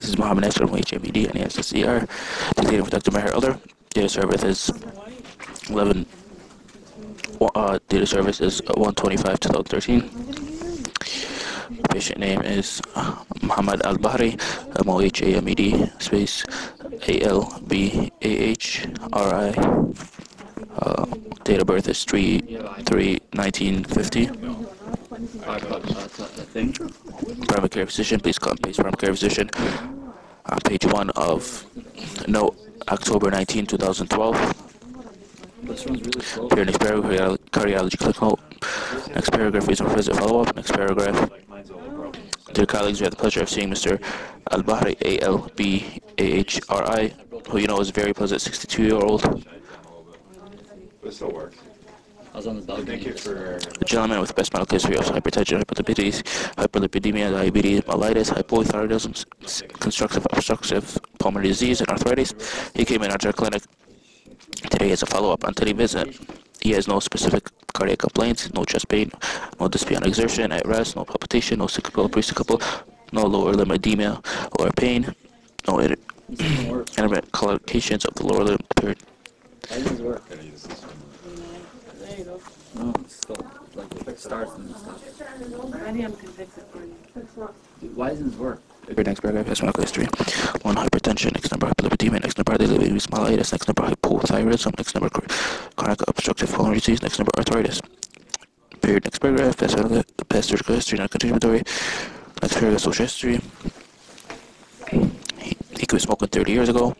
This is Mohammed Nasser from HMED and ASSCR. Dictating for Dr. Maher Elder. Data service is 11. Data service is 125 2013. Patient name is Muhammad Al Bahri, MOHAMED space ALBAHRI. Date of birth is 3/3/1950. Primary care physician, please call and paste primary care physician on page 1 of note October 19, 2012. Here, next paragraph, cardiology clinical. Next paragraph, reason for visit follow-up. Next paragraph. Dear colleagues, we have the pleasure of seeing Mr. Al-Bahri, ALBAHRI, who you know is a very pleasant 62-year-old. It still works. I was on the dog. Thank you for... A gentleman with the best medical history of hypertension, hyperlipidemia, diabetes, mellitus, hypothyroidism, constructive obstructive pulmonary disease, and arthritis. He came in our clinic today as a follow-up on today's visit. He has no specific cardiac complaints, no chest pain, no dyspnea on exertion, at rest, no palpitation, no syncopal, presyncopal, no lower limb edema or pain, no intermittent collocations of the lower limb period. How does it work? No, it's still like starts and stuff. I think I'm convicted for you. Dude, why doesn't this work? Next paragraph has medical history. 1. Hypertension, next number hyperlipidemia, next number diabetes mellitus, next number hypothyroidism, next number chronic obstructive pulmonary disease, next number arthritis. Period. Next paragraph, past surgical history, not contributory. Next paragraph, social history. He quit smoking 30 years ago.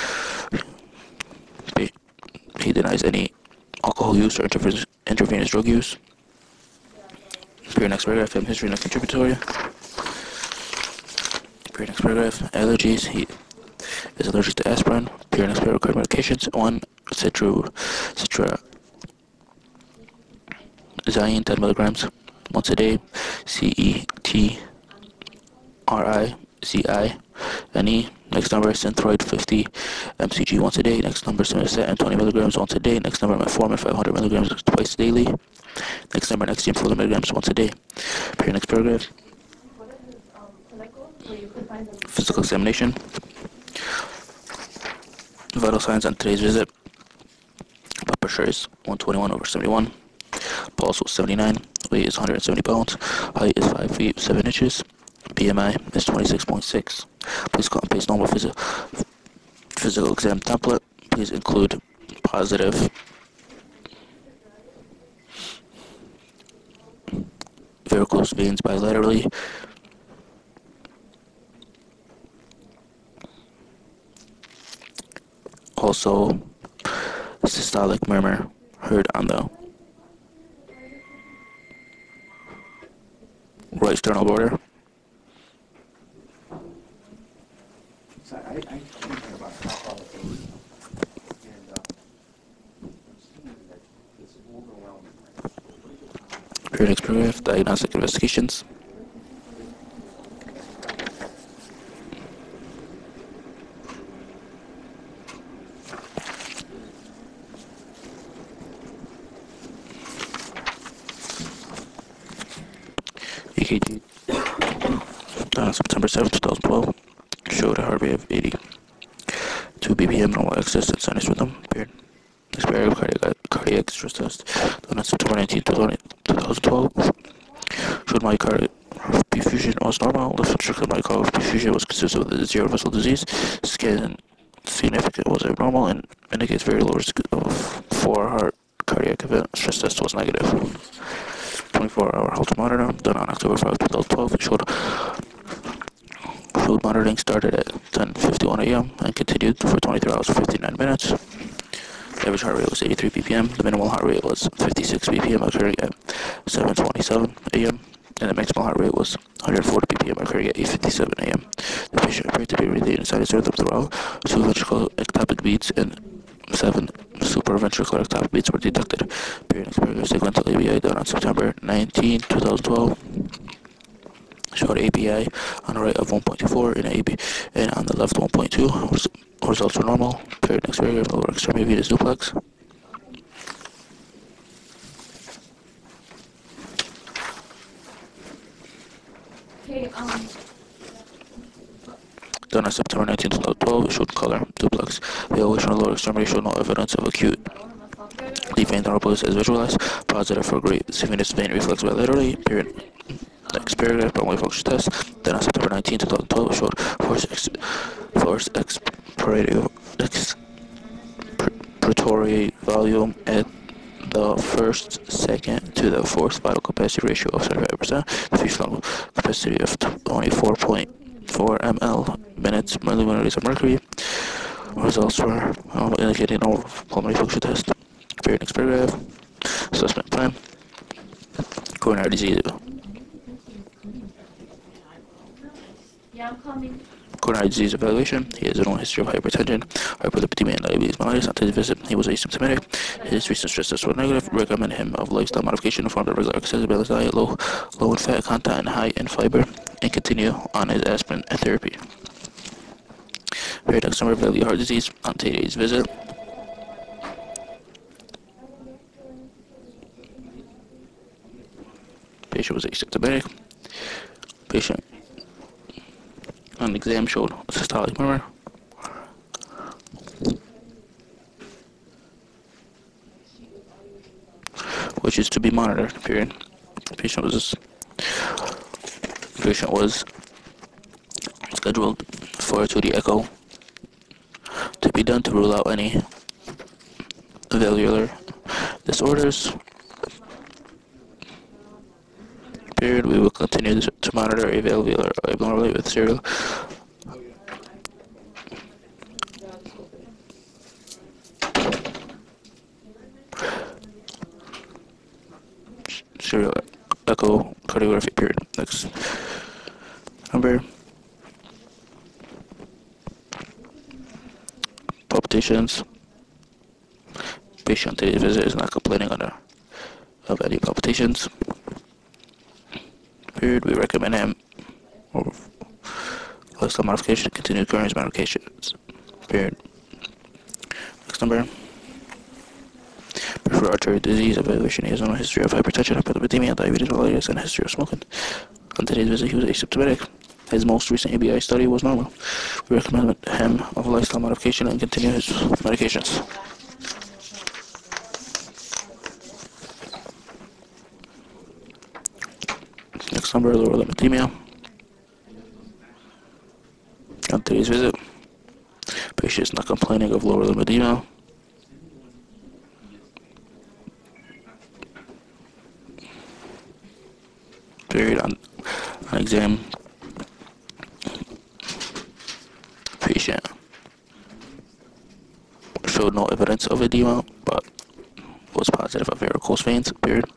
He denies any alcohol use or intravenous drug use. Period. Next paragraph, family history, not contributory. Period. Next paragraph, allergies. He is allergic to aspirin. Period. Next paragraph, medications. 1. Cetirizine 10 milligrams once a day. CETRIZINE. Next number Synthroid 50 mcg once a day. Next number Simvastatin 20 milligrams once a day. Next number Metformin 500 milligrams twice daily. Next number Nexium 40 milligrams once a day. Period. Next paragraph. Physical examination. Vital signs on today's visit. Blood pressure is 121/71. Pulse was 79. Weight is 170 pounds. Height is 5 feet 7 inches. BMI is 26.6. Please call and paste normal physical exam template. Please include positive varicose veins bilaterally. Also, systolic murmur heard on the right sternal border. So I think about alcohol and it's overwhelming. Period. Next paragraph, diagnostic investigations. EKG done on September 7, 2012 showed a heart rate of 82 BPM, normal excess and sinus rhythm. Period. Next paragraph, cardiac stress test done on September 19, 2012 showed myocardial perfusion was normal. Left ventricular myocardial perfusion was consistent with zero vessel disease. Scan significant was abnormal and indicates very low risk of 4 heart cardiac event. Stress test was negative. 24-hour Holter monitor done on October 5, 2012 showed monitoring started at 10:51 a.m. and continued for 23 hours and 59 minutes. The average heart rate was 83 BPM. The minimal heart rate was 56 BPM, occurring at 7:27 a.m. and the maximal heart rate was 140 BPM, occurring at 8:57 a.m. The patient appeared to be breathing inside his rhythm throughout. 2 ventricular ectopic beats and 7 supraventricular ectopic beats were detected. Period. Segmental ABI done on September 19, 2012 showed ABI on the right of 1.24 and on the left 1.2. Results were normal. Period. Next paragraph, lower extremity venous duplex. Okay, Done on September 19, 2012, showed color, duplex. Evaluation of lower extremity showed no evidence of acute deep vein thrombosis as visualized. Positive for great severe vein reflex bilaterally. Period. Next paragraph, pulmonary function test. Then on September 19, 2012, showed force expiratory volume at the first second to the fourth vital capacity ratio of 75%. Diffuse lung capacity of 24.4 ml minutes milliliters of mercury. Results were indicating no pulmonary function test. Period. Next paragraph. Assessment plan. Coronary disease. Yeah, I'm coming. Coronary disease evaluation. He has a known history of hypertension, hyperlipidemia, and diabetes mellitus. After his visit, he was asymptomatic. His recent stress tests were negative. Recommend him of lifestyle modification, form of regular exercise, balanced diet, low in fat content, and high in fiber, and continue on his aspirin therapy. Periodic summary of early heart disease on today's visit. Patient was asymptomatic. Patient on exam showed a systolic murmur. Which is to be monitored. Period. Patient was scheduled for a 2D echo to be done to rule out any valvular disorders. Period. We will continue to monitor a valvular abnormality with serial echocardiography. Period. Next number. Palpitations. Patient today's visit is not complaining of any palpitations. Period. We recommend him lifestyle modification, continued current medications. Period. Next number. Peripheral artery disease evaluation. He has no history of hypertension, hyperlipidemia, diabetes mellitus, and a history of smoking. On today's visit, he was asymptomatic. His most recent ABI study was normal. We recommend him of lifestyle modification and continue his medications. Next number, lower limb edema. On today's visit, patient is not complaining of lower limb edema. Period. On exam, patient showed no evidence of edema, but was positive of varicose veins. Period.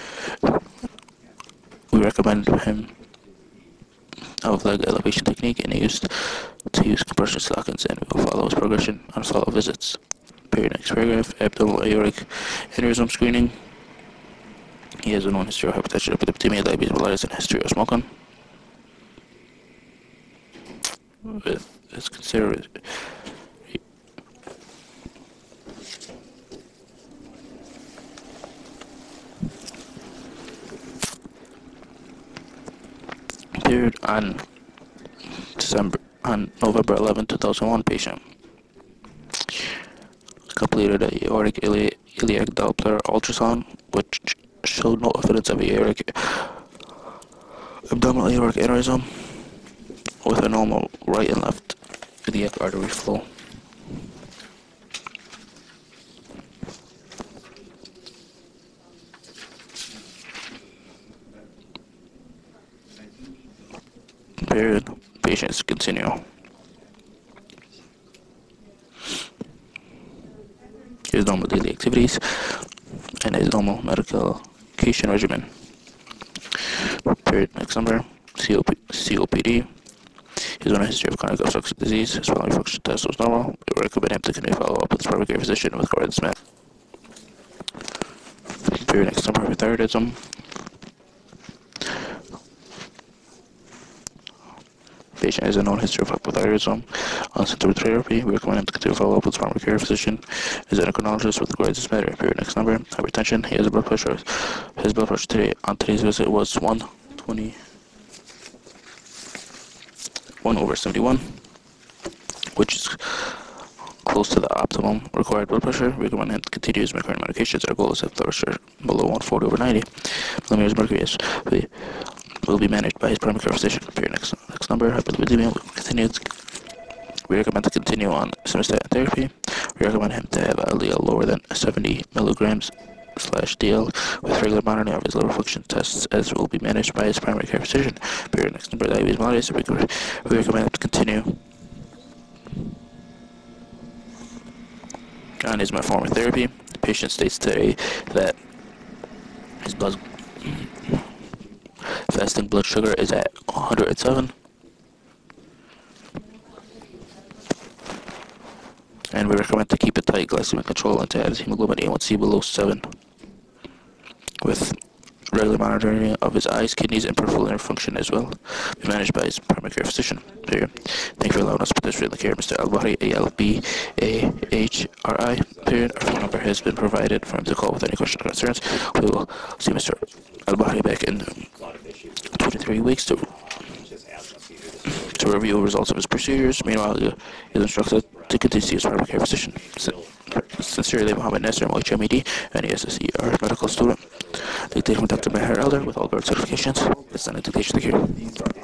We recommend him of leg elevation technique and used to use compression stockings, and we will follow his progression on follow visits. Period. Next paragraph. Abdominal aortic aneurysm screening. He has a known history of hypertension, hyperlipidemia, diabetes mellitus, and a history of smoking. It's considered period. On November 11, 2001, patient completed a aortic iliac Doppler ultrasound, which showed no evidence of abdominal aortic aneurysm with a normal right and left iliac artery flow. Period. Patients continue. His normal daily activities and his normal medication regimen. Period. Next number. COPD. He's on a history of chronic obstructive disease. His pulmonary function test was normal. We recommend him to continue follow up with his primary care physician with cardiac med. Period. Next number. Hypothyroidism. Patient has a known history of hypothyroidism on symptomatic therapy. We recommend him to continue follow up with his primary care physician, his endocrinologist with regards to matter. Period. Next number. Hypertension. He has a blood pressure. His blood pressure today on today's visit was 1/71. which is close to the optimum required blood pressure. We recommend him to continue his current medications. Our goal is to have blood pressure below 140/90 millimeters of mercury. Will be managed by his primary care physician. For your next number, hyperlipidemia will continue. We recommend to continue on simvastatin therapy. We recommend him to have a LDL lower than 70 milligrams /DL with regular monitoring of his liver function tests, as will be managed by his primary care physician. For your next number, diabetes mellitus, we recommend him to continue on his metformin therapy. The patient states today that his fasting blood sugar is at 107. And we recommend to keep a tight glycemic control and to have his hemoglobin A1C below 7 with regular monitoring of his eyes, kidneys, and peripheral nerve function as well. Be managed by his primary care physician. Period. Thank you for allowing us to participate in the care of Mr. Albahri, ALBAHRI. Period. Our phone number has been provided for him to call with any questions or concerns. We will see Mr. Albahri back in 23 weeks to review results of his procedures. Meanwhile, he is instructed to continue to see his primary care physician. Sincerely, Mohammed Nasser, MHMED, and ESSER medical student. Dictated from Dr. Meher Elder with all guard certifications. It's an dictation. Thank you.